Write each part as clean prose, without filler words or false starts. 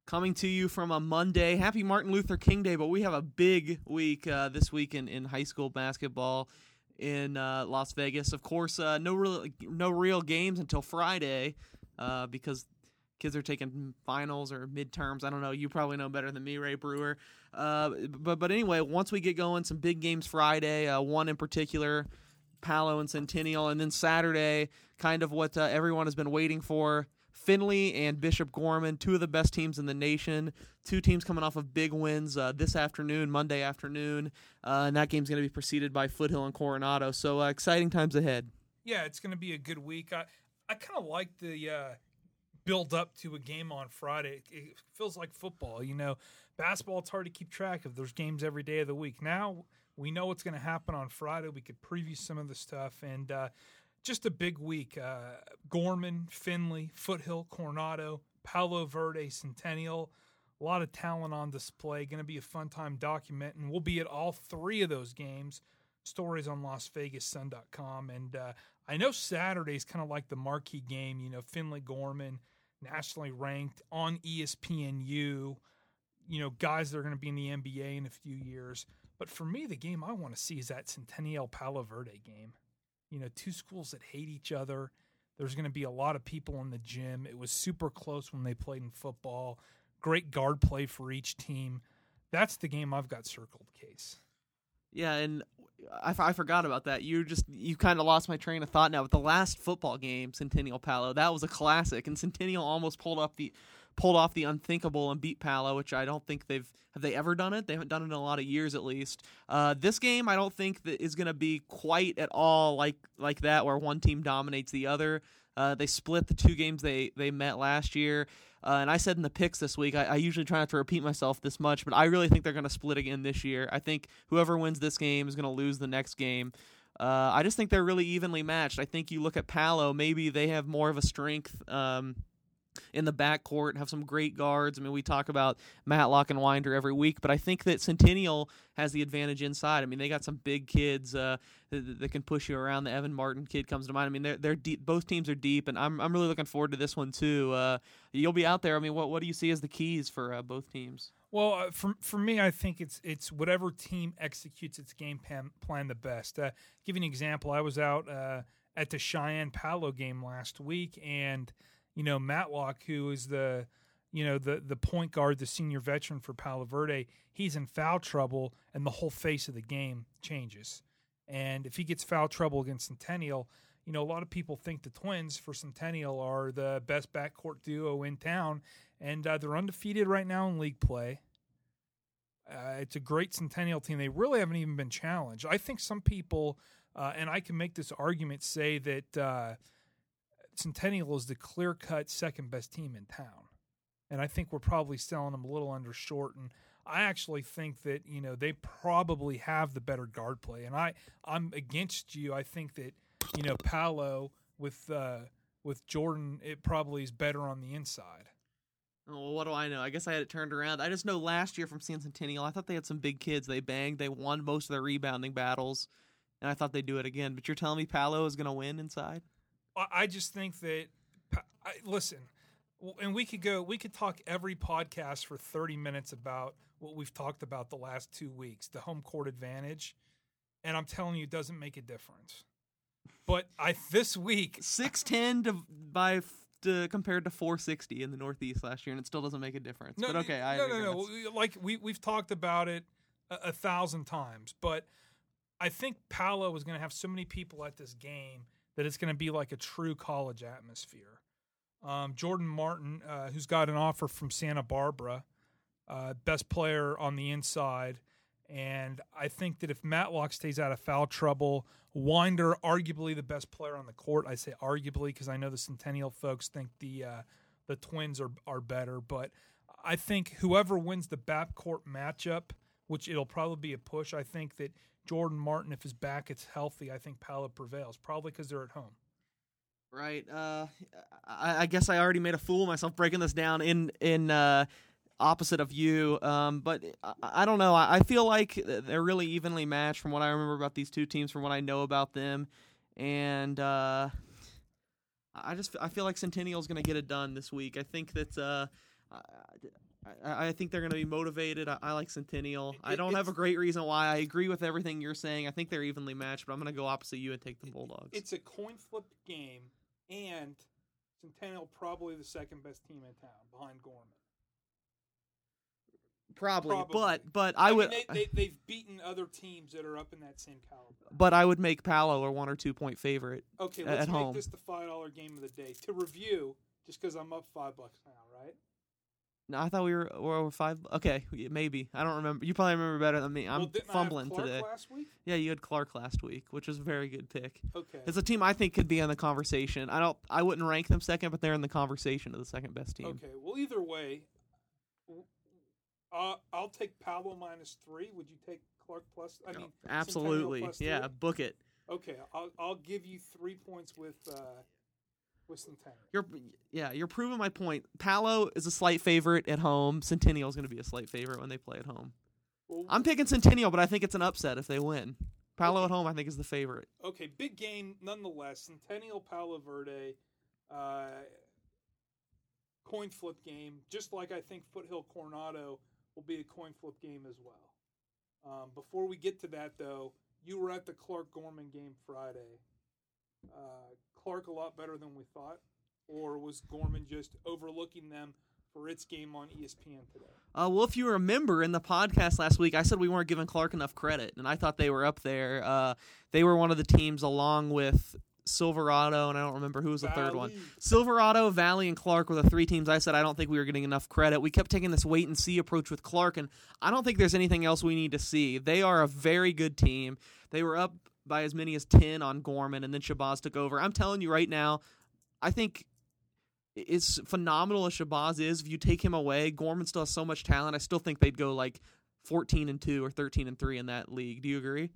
Coming to you from a Monday. Happy Martin Luther King Day, but we have a big week this week in high school basketball in Las Vegas. Of course, no real games until Friday because kids are taking finals or midterms. I don't know. You probably know better than me, Ray Brewer. But anyway, once we get going, some big games Friday, one in particular, Palo and Centennial, and then Saturday, kind of what everyone has been waiting for, Findlay and Bishop Gorman, two of the best teams in the nation, two teams coming off of big wins this afternoon, Monday afternoon, and that game's going to be preceded by Foothill and Coronado, so exciting times ahead. Yeah, it's going to be a good week. I kind of like the build up to a game on Friday. It feels like football. You know, basketball, it's hard to keep track of. There's games every day of the week. Now we know what's going to happen on Friday. We could preview some of the stuff, and just a big week. Gorman, Findlay, Foothill, Coronado, Palo Verde, Centennial. A lot of talent on display. Going to be a fun time documenting. We'll be at all three of those games. Stories on LasVegasSun.com. And I know Saturday's kind of like the marquee game. You know, Findlay Gorman, nationally ranked on ESPNU. You know, guys that are going to be in the NBA in a few years. But for me, the game I want to see is that Centennial Palo Verde game. You know, two schools that hate each other. There's going to be a lot of people in the gym. It was super close when they played in football. Great guard play for each team. That's the game I've got circled, Case. Yeah, and I forgot about that. You kind of lost my train of thought now. But the last football game, Centennial Palo, that was a classic, and Centennial almost pulled off the unthinkable and beat Palo, which I don't think have they ever done it? They haven't done it in a lot of years, at least. This game, I don't think that is going to be quite at all like that, where one team dominates the other. They split the two games they met last year. And I said in the picks this week, I usually try not to repeat myself this much, but I really think they're going to split again this year. I think whoever wins this game is going to lose the next game. I just think they're really evenly matched. I think you look at Palo, maybe they have more of a strength in the backcourt, have some great guards. I mean, we talk about Matlock and Winder every week, but I think that Centennial has the advantage inside. I mean, they got some big kids that can push you around. The Evan Martin kid comes to mind. I mean, they're deep. Both teams are deep, and I'm really looking forward to this one too. You'll be out there. I mean, what do you see as the keys for both teams? Well, for me, I think it's whatever team executes its game plan the best. Give you an example. I was out at the Cheyenne Palo game last week, and you know, Matlock, who is the point guard, the senior veteran for Palo Verde, he's in foul trouble, and the whole face of the game changes. And if he gets foul trouble against Centennial, you know, a lot of people think the Twins for Centennial are the best backcourt duo in town, and they're undefeated right now in league play. It's a great Centennial team. They really haven't even been challenged. I think some people, and I can make this argument, say that Centennial is the clear-cut second-best team in town. And I think we're probably selling them a little undershort. And I actually think that, you know, they probably have the better guard play. And I'm against you. I think that, you know, Palo with Jordan, it probably is better on the inside. Oh, what do I know? I guess I had it turned around. I just know last year from seeing Centennial, I thought they had some big kids. They banged. They won most of their rebounding battles. And I thought they'd do it again. But you're telling me Palo is going to win inside? I just think that listen, and we could talk every podcast for 30 minutes about what we've talked about the last 2 weeks, the home court advantage, and I'm telling you, it doesn't make a difference. But this week 610 compared to 460 in the Northeast last year, and it still doesn't make a difference. No, but okay, no. Like we've talked about it 1,000 times, but I think Palo is going to have so many people at this game that it's going to be like a true college atmosphere. Jordan Martin, who's got an offer from Santa Barbara, best player on the inside. And I think that if Matlock stays out of foul trouble, Winder, arguably the best player on the court. I say arguably because I know the Centennial folks think the Twins are better. But I think whoever wins the backcourt matchup, which it'll probably be a push, I think that Jordan Martin, if his back is healthy, I think Palo prevails, probably because they're at home. Right. I guess I already made a fool of myself breaking this down in opposite of you. But I don't know. I feel like they're really evenly matched from what I remember about these two teams, from what I know about them. And I feel like Centennial's going to get it done this week. I think that I think they're going to be motivated. I like Centennial. I don't have a great reason why. I agree with everything you're saying. I think they're evenly matched, but I'm going to go opposite you and take the Bulldogs. It's a coin flip game, and Centennial probably the second best team in town behind Gorman. Probably. But I would. They've beaten other teams that are up in that same caliber. But I would make Palo a 1 or 2 point favorite. Okay, let's make this the $5 game of the day. To review, just because I'm up $5 now, right? No, I thought we were over 5. Okay, maybe. I don't remember. You probably remember better than me. I'm fumbling I have Clark today. Last week? Yeah, you had Clark last week, which was a very good pick. Okay. It's a team I think could be in the conversation. I wouldn't rank them second, but they're in the conversation of the second best team. Okay. Well, either way, I'll take Palo -3. Would you take Clark plus? I mean, absolutely. Yeah, book it. Okay, I'll give you 3 points with Centennial. You're proving my point. Palo is a slight favorite at home. Centennial is going to be a slight favorite when they play at home. Well, I'm picking Centennial, but I think it's an upset if they win. Palo at home, I think, is the favorite. Okay, big game nonetheless. Centennial Palo Verde, coin flip game. Just like I think Foothill Coronado will be a coin flip game as well. Before we get to that, though, you were at the Clark Gorman game Friday. Clark a lot better than we thought, or was Gorman just overlooking them for its game on ESPN today? Well, if you remember in the podcast last week, I said we weren't giving Clark enough credit, and I thought they were up there. They were one of the teams along with Silverado, and I don't remember who was the third one. Silverado, Valley, and Clark were the 3 teams I said I don't think we were getting enough credit. We kept taking this wait-and-see approach with Clark, and I don't think there's anything else we need to see. They are a very good team. They were up by as many as 10 on Gorman, and then Shabazz took over. I'm telling you right now, I think it's phenomenal as Shabazz is. If you take him away, Gorman still has so much talent. I still think they'd go like 14-2 or 13-3 in that league. Do you agree?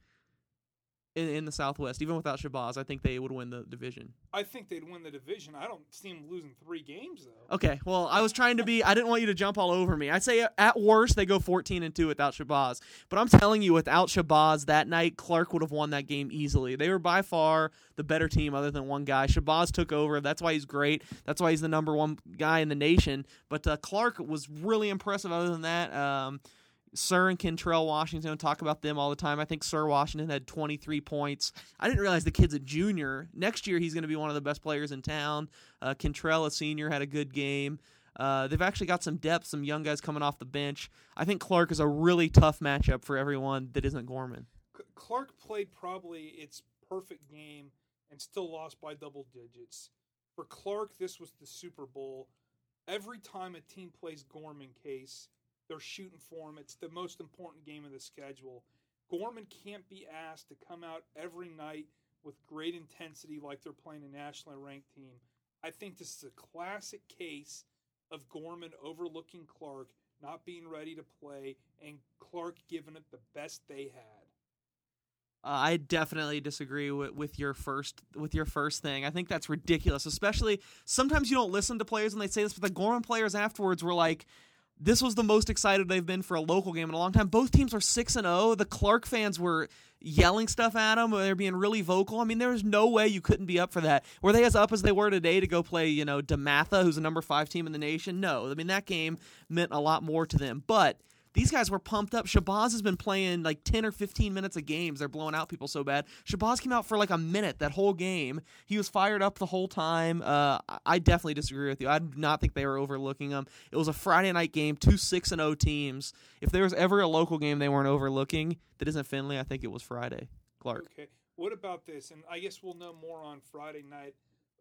In the Southwest, even without Shabazz, I think they would win the division. I think they'd win the division. I don't see them losing 3 games, though. Okay, well, I was trying to be... I didn't want you to jump all over me. I'd say at worst, they go 14-2 without Shabazz. But I'm telling you, without Shabazz that night, Clark would have won that game easily. They were by far the better team other than one guy. Shabazz took over. That's why he's great. That's why he's the number 1 guy in the nation. But Clark was really impressive other than that. Sir and Kentrell Washington, talk about them all the time. I think Sir Washington had 23 points. I didn't realize the kid's a junior. Next year, he's going to be one of the best players in town. Kentrell, a senior, had a good game. They've actually got some depth, some young guys coming off the bench. I think Clark is a really tough matchup for everyone that isn't Gorman. Clark played probably its perfect game and still lost by double digits. For Clark, this was the Super Bowl. Every time a team plays Gorman, Case, they're shooting for him. It's the most important game of the schedule. Gorman can't be asked to come out every night with great intensity like they're playing a nationally ranked team. I think this is a classic case of Gorman overlooking Clark, not being ready to play, and Clark giving it the best they had. I definitely disagree with your first thing. I think that's ridiculous. Especially sometimes you don't listen to players when they say this, but the Gorman players afterwards were like, this was the most excited they've been for a local game in a long time. Both teams are 6-0. The Clark fans were yelling stuff at them. They're being really vocal. I mean, there's no way you couldn't be up for that. Were they as up as they were today to go play, DeMatha, who's a number 5 team in the nation? No. I mean, that game meant a lot more to them. But these guys were pumped up. Shabazz has been playing like 10 or 15 minutes of games. They're blowing out people so bad. Shabazz came out for like a minute that whole game. He was fired up the whole time. I definitely disagree with you. I do not think they were overlooking him. It was a Friday night game, 2 6-0 teams. If there was ever a local game they weren't overlooking that isn't Findlay, I think it was Friday. Clark. Okay. What about this? And I guess we'll know more on Friday night.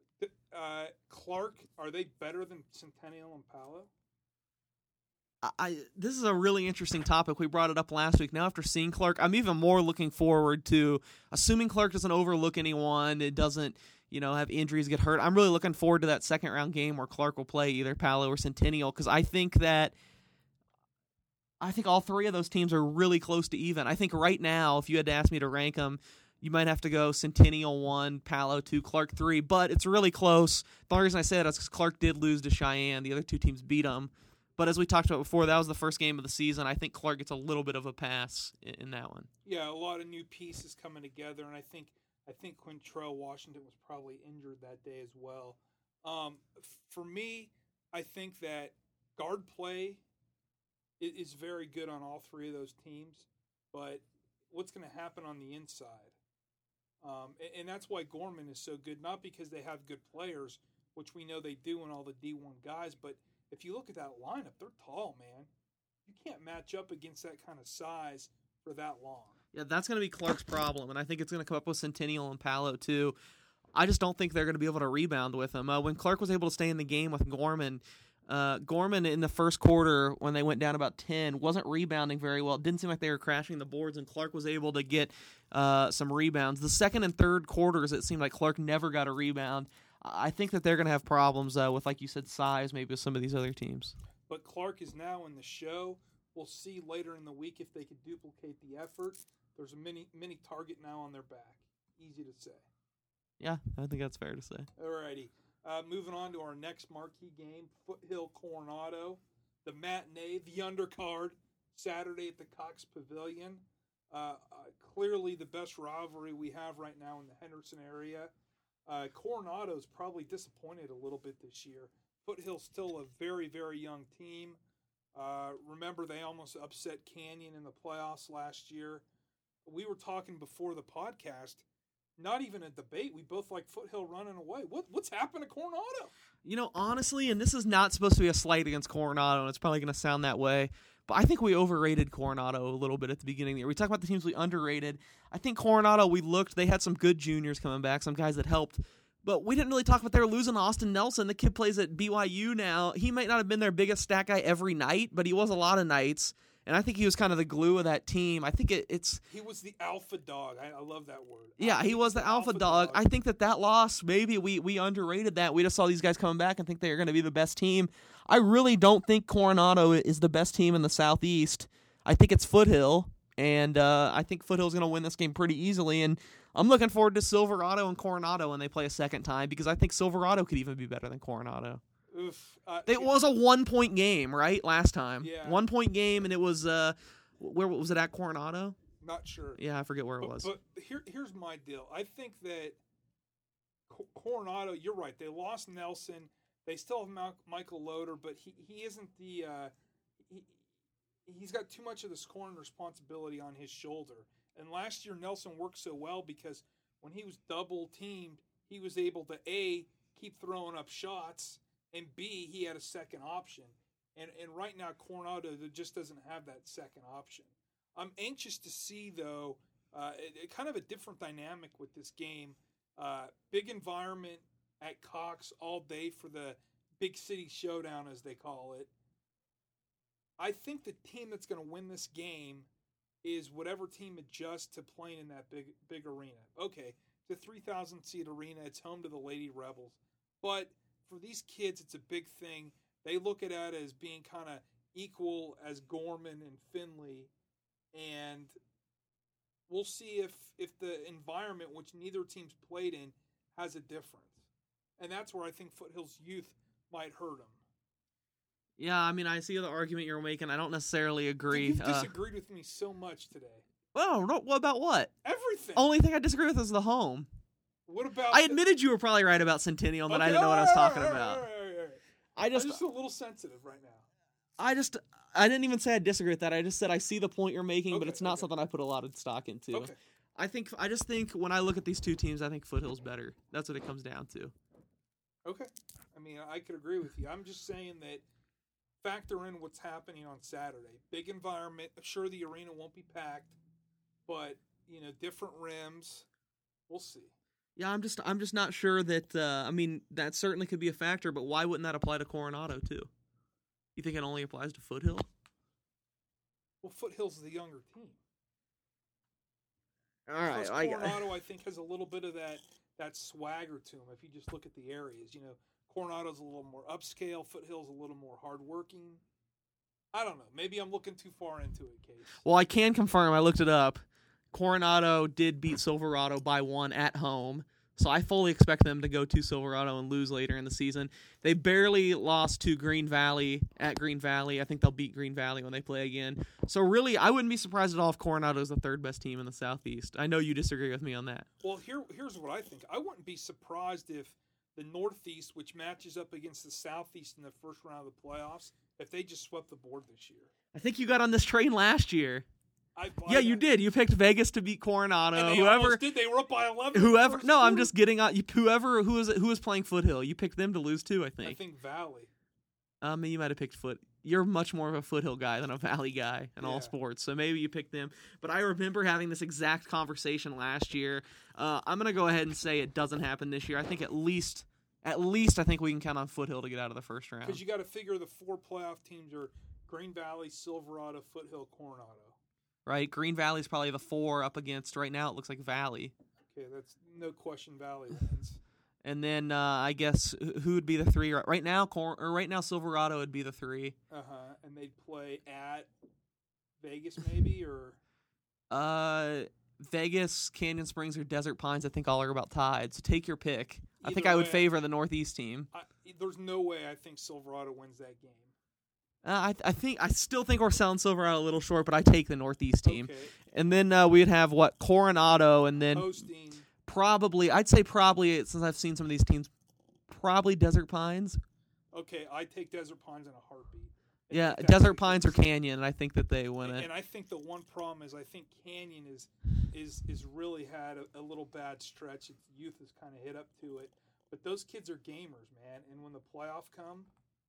Clark, are they better than Centennial and Palo? This is a really interesting topic. We brought it up last week. Now, after seeing Clark, I'm even more looking forward to, assuming Clark doesn't overlook anyone, it doesn't, have injuries, get hurt. I'm really looking forward to that second round game where Clark will play either Palo or Centennial, because I think all 3 of those teams are really close to even. I think right now, if you had to ask me to rank them, you might have to go Centennial 1, Palo 2, Clark 3, but it's really close. The only reason I say that is because Clark did lose to Cheyenne. The other 2 teams beat them. But as we talked about before, that was the first game of the season. I think Clark gets a little bit of a pass in that one. Yeah, a lot of new pieces coming together, and I think Quintrell Washington was probably injured that day as well. For me, I think that guard play is very good on all three of those teams, but what's going to happen on the inside? And that's why Gorman is so good, not because they have good players, which we know they do in all the D1 guys, but if you look at that lineup, they're tall, man. You can't match up against that kind of size for that long. Yeah, that's going to be Clark's problem, and I think it's going to come up with Centennial and Palo, too. I just don't think they're going to be able to rebound with him. When Clark was able to stay in the game with Gorman, Gorman in the first quarter, when they went down about 10, wasn't rebounding very well. It didn't seem like they were crashing the boards, and Clark was able to get some rebounds. The second and third quarters, it seemed like Clark never got a rebound. I think that they're going to have problems with, like you said, size, maybe with some of these other teams. But Clark is now in the show. We'll see later in the week if they can duplicate the effort. There's a mini target now on their back. Easy to say. Yeah, I think that's fair to say. All righty. Moving on to our next marquee game, Foothill Coronado. The matinee, the undercard, Saturday at the Cox Pavilion. Clearly the best rivalry we have right now in the Henderson area. Coronado's probably disappointed a little bit this year. Foothill's still a very, very young team. Remember, they almost upset Canyon in the playoffs last year. We were talking before the podcast, not even a debate. We both like Foothill running away. What's happened to Coronado? You know, honestly, and this is not supposed to be a slight against Coronado, and it's probably going to sound that way, but I think we overrated Coronado a little bit at the beginning of the year. We talk about the teams we underrated. I think Coronado, they had some good juniors coming back, some guys that helped, but we didn't really talk about they were losing Austin Nelson. The kid plays at BYU now. He might not have been their biggest stat guy every night, but he was a lot of nights. And I think he was kind of the glue of that team. I think it's... He was the alpha dog. I love that word. Yeah, he was the alpha dog. I think that loss, maybe we underrated that. We just saw these guys coming back and think they're going to be the best team. I really don't think Coronado is the best team in the Southeast. I think it's Foothill, and I think Foothill's going to win this game pretty easily. And I'm looking forward to Silverado and Coronado when they play a second time, because I think Silverado could even be better than Coronado. Oof. It was a 1-point game, right? Last time. Yeah. 1-point game, and it was, where was it at Coronado? Not sure. Yeah, I forget where it was. But here's my deal. I think that Coronado, you're right. They lost Nelson. They still have Michael Loader, but he isn't the he's got too much of the scoring responsibility on his shoulder. And last year, Nelson worked so well because when he was double teamed, he was able to A, keep throwing up shots, and B, he had a second option. And right now, Coronado just doesn't have that second option. I'm anxious to see, though, kind of a different dynamic with this game. Big environment at Cox all day for the Big City Showdown, as they call it. I think the team that's going to win this game is whatever team adjusts to playing in that big arena. Okay, it's a 3,000-seat arena. It's home to the Lady Rebels. But for these kids, it's a big thing. They look at it as being kind of equal as Gorman and Findlay. And we'll see if the environment, which neither team's played in, has a difference. And that's where I think Foothill's youth might hurt them. Yeah, I mean, I see the argument you're making. I don't necessarily agree. You've disagreed with me so much today. Well, what about what? Everything. Only thing I disagree with is the home. What about... I admitted you were probably right about Centennial, but I didn't know what I was talking about. I'm just a little sensitive right now. I didn't even say I disagree with that. I just said I see the point you're making, but it's not something I put a lot of stock into. Okay. I just think when I look at these two teams, I think Foothill's better. That's what it comes down to. Okay. I mean, I could agree with you. I'm just saying that factor in what's happening on Saturday. Big environment. Sure, the arena won't be packed, but different rims. We'll see. Yeah, I'm just not sure that. I mean, that certainly could be a factor, but why wouldn't that apply to Coronado too? You think it only applies to Foothill? Well, Foothill's the younger team. All right, plus Coronado, I think, has a little bit of that swagger to him. If you just look at the areas, Coronado's a little more upscale. Foothill's a little more hardworking. I don't know. Maybe I'm looking too far into it, Case. Well, I can confirm. I looked it up. Coronado did beat Silverado by 1 at home, so I fully expect them to go to Silverado and lose later in the season. They barely lost to Green Valley at Green Valley. I think they'll beat Green Valley when they play again. So really, I wouldn't be surprised at all if Coronado is the third best team in the Southeast. I know you disagree with me on that. Well, here's what I think. I wouldn't be surprised if the Northeast, which matches up against the Southeast in the first round of the playoffs, if they just swept the board this year. I think you got on this train last year. Yeah, you did. You picked Vegas to beat Coronado. And they almost did. They were up by 11. Whoever. No, I'm just getting on. Who was playing Foothill. You picked them to lose too. I think Valley. You might have picked Foot. You're much more of a Foothill guy than a Valley guy in all sports, so maybe you picked them. But I remember having this exact conversation last year. I'm gonna go ahead and say it doesn't happen this year. I think at least I think we can count on Foothill to get out of the first round. Because you got to figure the 4 playoff teams are Green Valley, Silverado, Foothill, Coronado. Right, Green Valley's probably the 4 up against right now. It looks like Valley. Okay, that's no question. Valley wins. And then I guess who would be the 3 right now? Right now, Silverado would be the 3. And they'd play at Vegas, maybe, or Vegas, Canyon Springs, or Desert Pines. I think all are about tied. So take your pick. I think I would favor the Northeast team. There's no way I think Silverado wins that game. I still think we're selling Silverado a little short, but I take the Northeast team. Okay. And then we'd have Coronado, and then hosting. I'd say since I've seen some of these teams, probably Desert Pines. Okay, I take Desert Pines in a heartbeat. Yeah, Desert Pines or Canyon, and I think that they win it. And I think the one problem is I think Canyon is really had a little bad stretch. Its youth has kind of hit up to it. But those kids are gamers, man. And when the playoff come,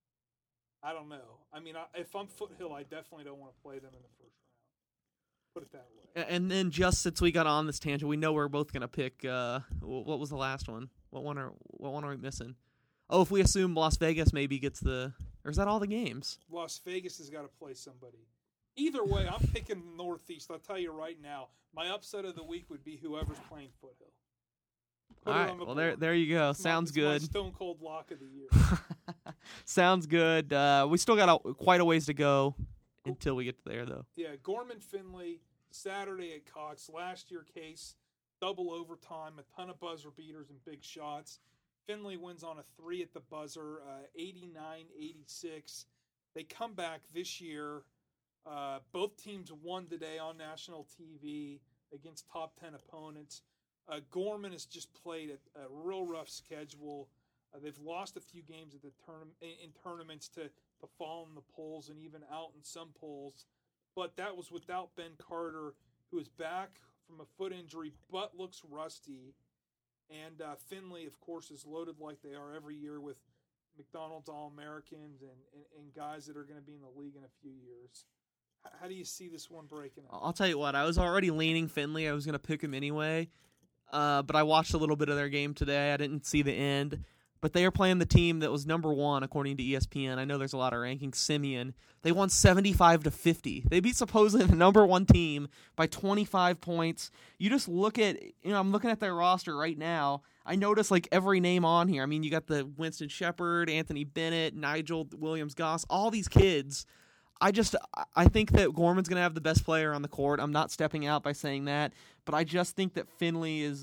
I don't know. I mean, if I'm Foothill, I definitely don't want to play them in the first round. Put it that way. And then just since we got on this tangent, we know we're both going to pick what was the last one? What one are we missing? Oh, if we assume Las Vegas maybe gets or is that all the games? Las Vegas has got to play somebody. Either way, I'm picking the Northeast. I'll tell you right now, my upset of the week would be whoever's playing Foothill. All right, well, there you go. Sounds good. My stone cold lock of the year. Sounds good. We still got quite a ways to go until we get there, though. Yeah, Gorman Finley, Saturday at Cox. Last year case, double overtime, a ton of buzzer beaters and big shots. Finley wins on a 3 at the buzzer, 89-86. They come back this year. Both teams won today on national TV against top 10 opponents. Gorman has just played a real rough schedule. They've lost a few games at the in tournaments to fall in the polls and even out in some polls. But that was without Ben Carter, who is back from a foot injury but looks rusty. And Finley, of course, is loaded like they are every year with McDonald's All-Americans and guys that are going to be in the league in a few years. How do you see this one breaking out? I'll tell you what, I was already leaning Finley. I was going to pick him anyway. But I watched a little bit of their game today. I didn't see the end. But they are playing the team that was number 1 according to ESPN. I know there's a lot of rankings. Simeon. They won 75-50. They beat supposedly the number 1 team by 25 points. You just look at, I'm looking at their roster right now. I notice like every name on here. I mean, you got the Winston Shepard, Anthony Bennett, Nigel Williams-Goss, all these kids. I think that Gorman's going to have the best player on the court. I'm not stepping out by saying that, but I just think that Finley is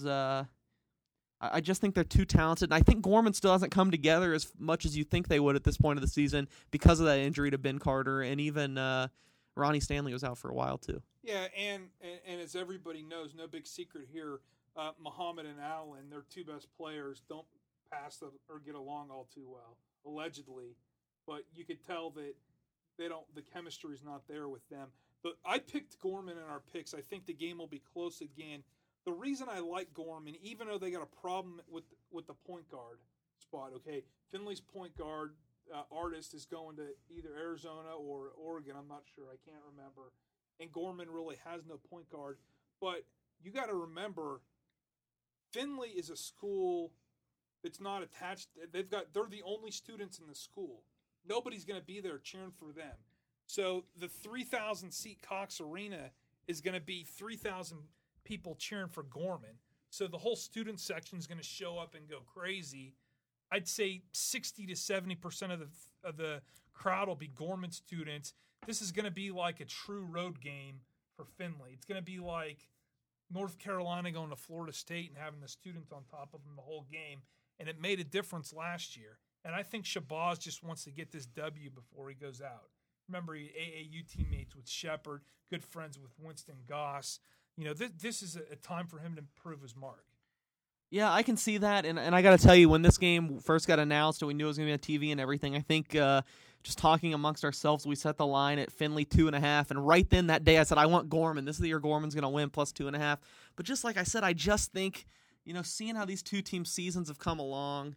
I just think they're too talented, and I think Gorman still hasn't come together as much as you think they would at this point of the season because of that injury to Ben Carter, and even Ronnie Stanley was out for a while too. Yeah, and as everybody knows, no big secret here, Muhammad and Allen, their 2 best players, don't pass or get along all too well, allegedly, but you could tell that the chemistry is not there with them. But I picked Gorman in our picks. I think the game will be close again. The reason I like Gorman, even though they got a problem with the point guard spot, okay, Finley's point guard Artist is going to either Arizona or Oregon. I'm not sure. I can't remember. And Gorman really has no point guard. But you got to remember, Finley is a school that's not attached. They're the only students in the school. Nobody's going to be there cheering for them. So the 3,000-seat Cox Arena is going to be 3,000 people cheering for Gorman. So the whole student section is going to show up and go crazy. I'd say 60 to 70% of the crowd will be Gorman students. This is going to be like a true road game for Finley. It's going to be like North Carolina going to Florida State and having the students on top of them the whole game. And it made a difference last year. And I think Shabazz just wants to get this W before he goes out. Remember, he AAU teammates with Shepard, good friends with Winston Goss. You know, this is a time for him to prove his mark. Yeah, I can see that, and I got to tell you, when this game first got announced and we knew it was going to be on TV and everything, I think just talking amongst ourselves, we set the line at Finley 2.5, and right then that day I said, I want Gorman. This is the year Gorman's going to win, plus 2.5. But just like I said, I just think, seeing how these two team seasons have come along,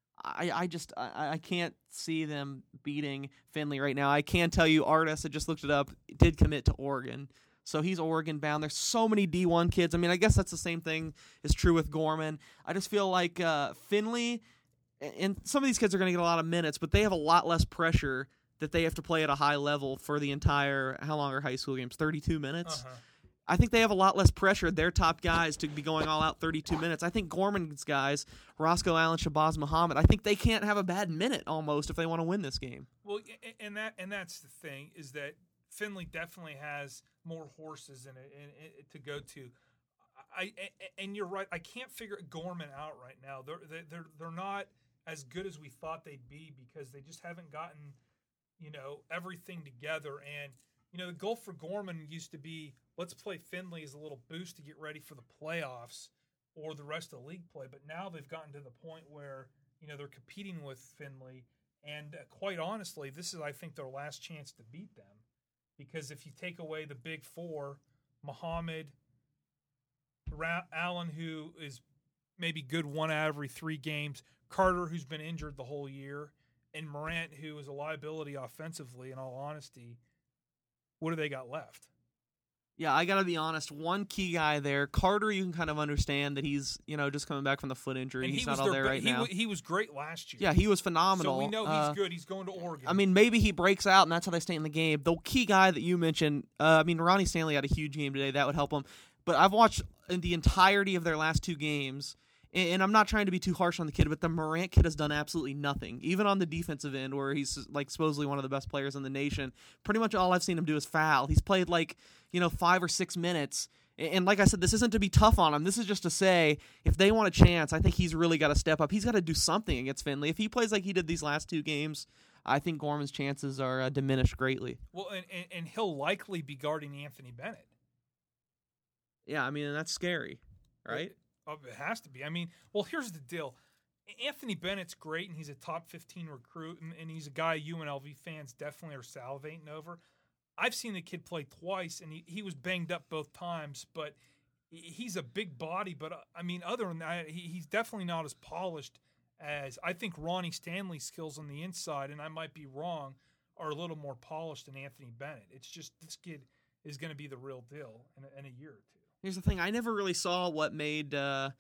I can't see them beating Finley right now. I can tell you, Artis, I just looked it up, did commit to Oregon. So he's Oregon bound. There's so many D1 kids. I mean, I guess that's the same thing is true with Gorman. I just feel like Finley, and some of these kids are going to get a lot of minutes, but they have a lot less pressure that they have to play at a high level for the entire, how long are high school games, 32 minutes? Uh-huh. I think they have a lot less pressure, their top guys, to be going all out 32 minutes. I think Gorman's guys, Roscoe Allen, Shabazz Muhammad, I think they can't have a bad minute almost if they want to win this game. Well, and that's the thing, is that Finley definitely has more horses in it to go to. And you're right. I can't figure Gorman out right now. They're not as good as we thought they'd be because they just haven't gotten everything together. And the goal for Gorman used to be, let's play Finley as a little boost to get ready for the playoffs or the rest of the league play. But now they've gotten to the point where they're competing with Finley, and quite honestly, this is, I think, their last chance to beat them. Because if you take away the big four, Muhammad, Allen, who is maybe good 1 out of every 3 games, Carter, who's been injured the whole year, and Morant, who is a liability offensively, in all honesty, what do they got left? Yeah, I got to be honest. One key guy there, Carter, you can kind of understand that he's, just coming back from the foot injury. He's not all there right now. He was great last year. Yeah, he was phenomenal. So we know he's good. He's going to Oregon. I mean, maybe he breaks out, and that's how they stay in the game. The key guy that you mentioned, Ronnie Stanley had a huge game today. That would help him. But I've watched the entirety of their last 2 games, and I'm not trying to be too harsh on the kid, but the Morant kid has done absolutely nothing. Even on the defensive end, where he's supposedly one of the best players in the nation, pretty much all I've seen him do is foul. He's played 5 or 6 minutes. And like I said, this isn't to be tough on him. This is just to say, if they want a chance, I think he's really got to step up. He's got to do something against Finley. If he plays like he did these last 2 games, I think Gorman's chances are diminished greatly. Well, and he'll likely be guarding Anthony Bennett. Yeah, I mean, that's scary, right? It has to be. I mean, well, here's the deal. Anthony Bennett's great, and he's a top 15 recruit, and he's a guy UNLV fans definitely are salivating over. I've seen the kid play twice, and he was banged up both times, but he's a big body. But, I mean, other than that, he's definitely not as polished as I think Ronnie Stanley's skills on the inside, and I might be wrong, are a little more polished than Anthony Bennett. It's just this kid is going to be the real deal in a year or two. Here's the thing: I never really saw what made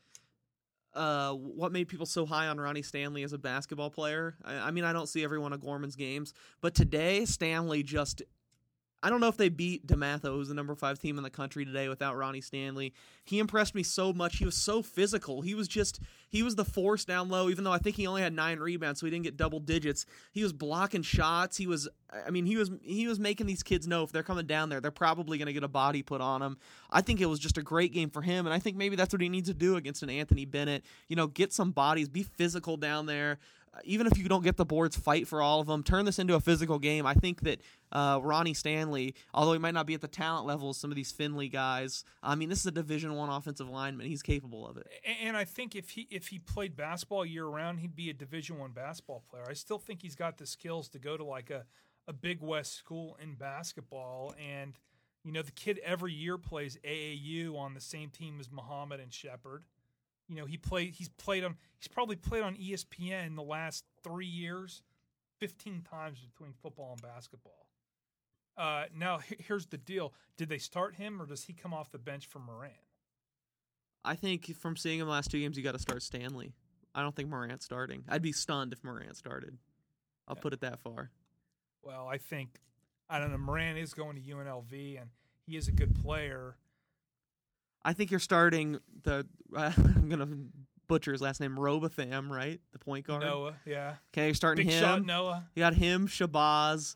people so high on Ronnie Stanley as a basketball player. I mean, I don't see every one of Gorman's games, but today Stanley just. I don't know if they beat DeMatha, who's the number 5 team in the country today, without Ronnie Stanley. He impressed me so much. He was so physical. He was the force down low, even though I think he only had 9 rebounds, so he didn't get double digits. He was blocking shots. He was making these kids know if they're coming down there, they're probably going to get a body put on them. I think it was just a great game for him, and I think maybe that's what he needs to do against an Anthony Bennett. Get some bodies, be physical down there. Even if you don't get the boards, fight for all of them. Turn this into a physical game. I think that Ronnie Stanley, although he might not be at the talent level of some of these Finley guys, I mean, this is a Division I offensive lineman. He's capable of it. And I think if he played basketball year-round, he'd be a Division I basketball player. I still think he's got the skills to go to like a Big West school in basketball. And, the kid every year plays AAU on the same team as Muhammad and Shepard. He's probably played on ESPN the last 3 years, 15 times between football and basketball. Now, here's the deal. Did they start him, or does he come off the bench for Morant? I think from seeing him the last 2 games, you got to start Stanley. I don't think Morant's starting. I'd be stunned if Morant started. I'll put it that far. Well, I don't know, Morant is going to UNLV, and he is a good player. I think you're starting I'm going to butcher his last name, Robotham, right? The point guard. Noah, yeah. Okay, you're starting Big him. shot Noah. You got him, Shabazz,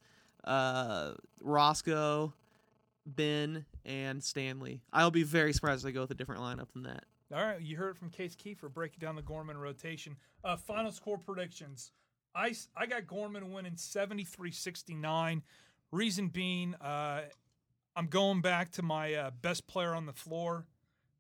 Roscoe, Ben, and Stanley. I'll be very surprised if they go with a different lineup than that. All right, you heard it from Case Kiefer breaking down the Gorman rotation. Final score predictions. I got Gorman winning 73-69. Reason being, I'm going back to my best player on the floor,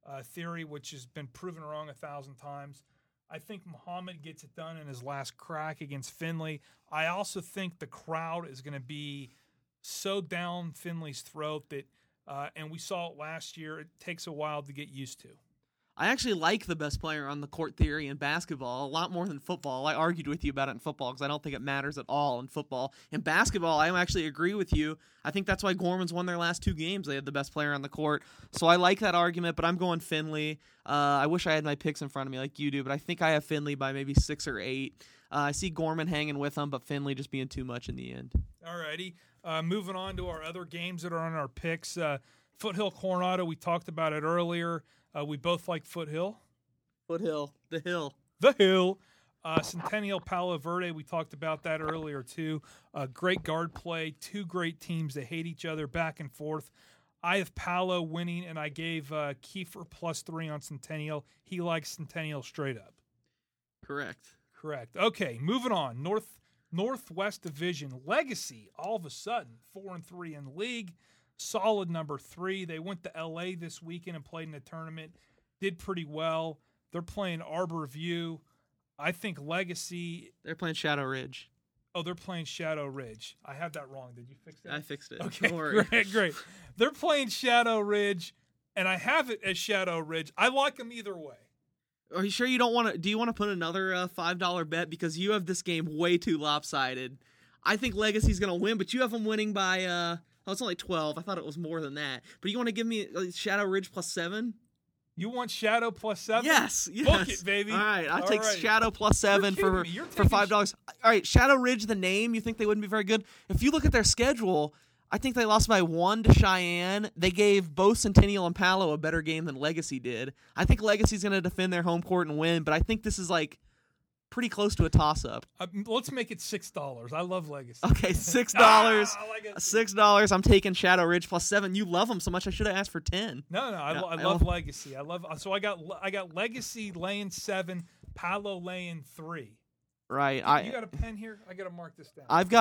theory, which has been proven wrong 1,000 times. I think Muhammad gets it done in his last crack against Finley. I also think the crowd is going to be so down Finley's throat that, and we saw it last year, it takes a while to get used to. I actually like the best player on the court theory in basketball a lot more than football. I argued with you about it in football because I don't think it matters at all in football. In basketball, I actually agree with you. I think that's why Gorman's won their last 2 games. They had the best player on the court. So I like that argument, but I'm going Finley. I wish I had my picks in front of me like you do, but I think I have Finley by maybe 6 or 8. I see Gorman hanging with them, but Finley just being too much in the end. All righty. Moving on to our other games that are on our picks. Foothill Coronado, we talked about it earlier. We both like Foothill. Foothill, the hill. The hill. Centennial Palo Verde, we talked about that earlier too. Great guard play, 2 great teams that hate each other back and forth. I have Palo winning, and I gave Kiefer +3 on Centennial. He likes Centennial straight up. Correct. Okay, moving on. Northwest Division. Legacy, all of a sudden, 4-3 in the league. Solid number 3. They went to L.A. this weekend and played in a tournament. Did pretty well. They're playing Arbor View. I think Legacy. They're playing Shadow Ridge. Oh, they're playing Shadow Ridge. I had that wrong. Did you fix that? I fixed it. Okay, Don't worry. Great. They're playing Shadow Ridge, and I have it as Shadow Ridge. I like them either way. Are you sure you don't want to? Do you want to put another $5 bet because you have this game way too lopsided? I think Legacy's going to win, but you have them winning by. It's only 12. I thought it was more than that. But you want to give me Shadow Ridge +7? You want Shadow +7? Yes. Book it, baby. All right, I'll take right. Shadow +7 for $5. All right, Shadow Ridge, the name, you think they wouldn't be very good? If you look at their schedule, I think they lost by 1 to Cheyenne. They gave both Centennial and Palo a better game than Legacy did. I think Legacy's going to defend their home court and win, but I think this is like pretty close to a toss-up. Let's make it $6. I love Legacy. Okay, $6. I like it. $6. I'm taking Shadow Ridge +7. You love them so much. I should have asked for 10. No, I love Legacy. So I got Legacy laying 7, Palo laying 3. Right. You got a pen here? I got to mark this down. I've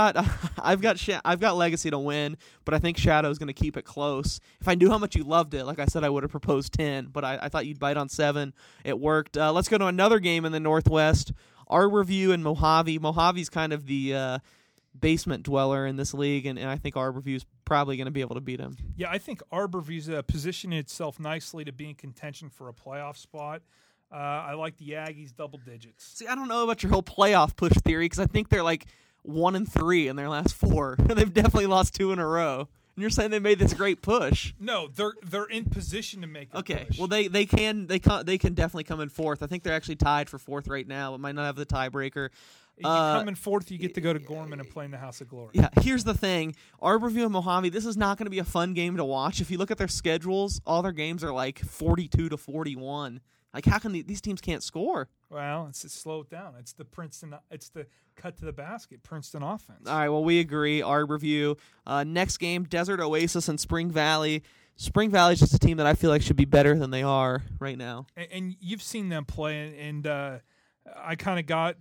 got Legacy to win, but I think Shadow's going to keep it close. If I knew how much you loved it, like I said, I would have proposed 10, but I thought you'd bite on 7. It worked. Let's go to another game in the Northwest. Arborview and Mojave. Mojave's kind of the basement dweller in this league, and I think Arborview's probably going to be able to beat him. Yeah, I think Arborview's positioned itself nicely to be in contention for a playoff spot. I like the Aggies double digits. See, I don't know about your whole playoff push theory because I think they're like 1-3 in their last 4. They've definitely lost 2 in a row. And you're saying they made this great push. No, they're in position to make a push. Well, they can definitely come in 4th. I think they're actually tied for 4th right now. It might not have the tiebreaker. You come in 4th, you get to go to Gorman and play in the House of Glory. Yeah, here's the thing. Arborview and Mojave, this is not going to be a fun game to watch. If you look at their schedules, all their games are like 42 to 41. Like, how can these teams can't score? Well, it's slow it down. It's the Princeton. It's the cut to the basket Princeton offense. All right, well, we agree. Arborview. Next game, Desert Oasis and Spring Valley. Spring Valley's just a team that I feel like should be better than they are right now. And you've seen them play, and I kind of got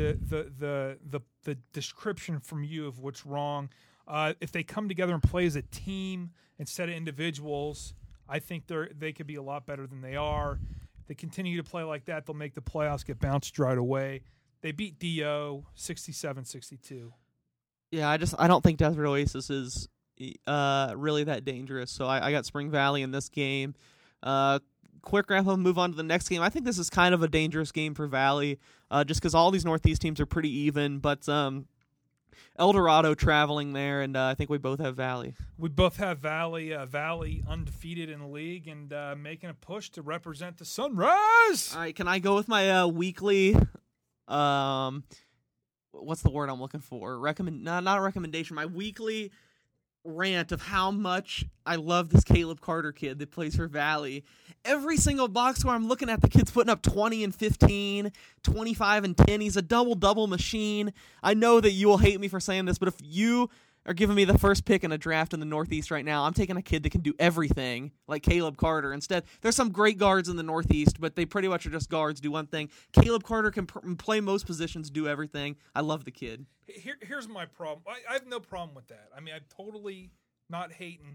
the description from you of what's wrong. If they come together and play as a team instead of individuals, I think they could be a lot better than they are. They continue to play like that, they'll make the playoffs, get bounced right away. They beat D.O. 67-62. Yeah, I don't think Desert Oasis is really that dangerous. So I got Spring Valley in this game. Quick wrap up, move on to the next game. I think this is kind of a dangerous game for Valley, just because all these Northeast teams are pretty even. But El Dorado traveling there, and I think we both have Valley. We both have Valley. Valley undefeated in the league and making a push to represent the Sunrise. All right, can I go with my weekly? What's the word I'm looking for? Not a recommendation. My weekly rant of how much I love this Caleb Carter kid that plays for Valley. Every single box score I'm looking at, the kid's putting up 20 and 15, 25 and 10. He's a double-double machine. I know that you will hate me for saying this, but if you are giving me the first pick in a draft in the Northeast right now, I'm taking a kid that can do everything, like Caleb Carter. Instead, there's some great guards in the Northeast, but they pretty much are just guards, do one thing. Caleb Carter can play most positions, do everything. I love the kid. Here's my problem. I have no problem with that. I mean, I'm totally not hating.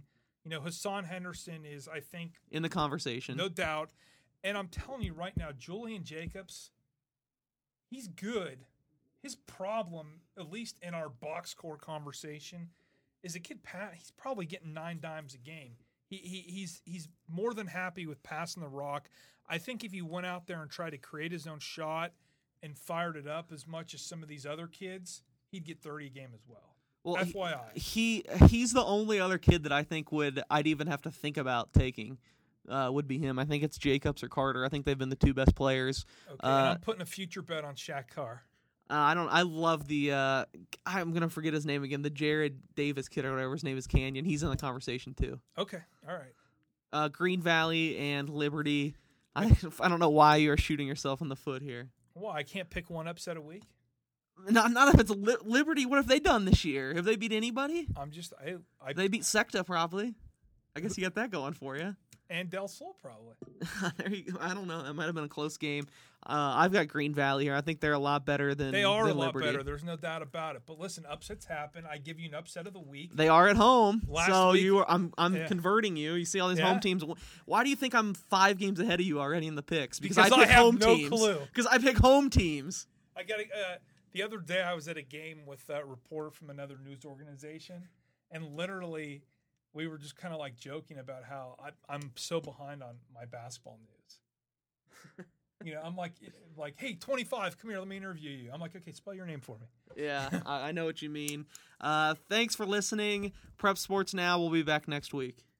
Hassan Henderson is, I think, in the conversation. No doubt. And I'm telling you right now, Julian Jacobs, he's good. His problem, at least in our box score conversation, is a kid Pat. He's probably getting 9 dimes a game. He's more than happy with passing the rock. I think if he went out there and tried to create his own shot and fired it up as much as some of these other kids, he'd get 30 a game as well. Well, FYI. He's the only other kid that I think I'd even have to think about taking. Would be him. I think it's Jacobs or Carter. I think they've been the 2 best players. Okay, and I'm putting a future bet on Shaq Carr. I love the. I'm gonna forget his name again. The Jared Davis kid or whatever his name is, Canyon. He's in the conversation too. Okay, all right. Green Valley and Liberty. I don't know why you are shooting yourself in the foot here. Well, I can't pick one upset a week. Not if it's Liberty. What have they done this year? Have they beat anybody? They beat Secta probably. I guess you got that going for you. And Del Sol probably. There you go. I don't know. That might have been a close game. I've got Green Valley here. I think they're a lot better than They are than a lot Liberty. better. There's no doubt about it. But listen, upsets happen. I give you an upset of the week. They are at home, Last week, I'm converting you. You see all these home teams. Why do you think I'm 5 games ahead of you already in the picks? Because I pick have home no teams. clue. Because I pick home teams. I got the other day I was at a game with a reporter from another news organization, and literally we were just kind of like joking about how I'm so behind on my basketball news. I'm like, hey, 25, come here, let me interview you. I'm like, okay, spell your name for me. Yeah, I know what you mean. Thanks for listening. Prep Sports Now. We'll be back next week.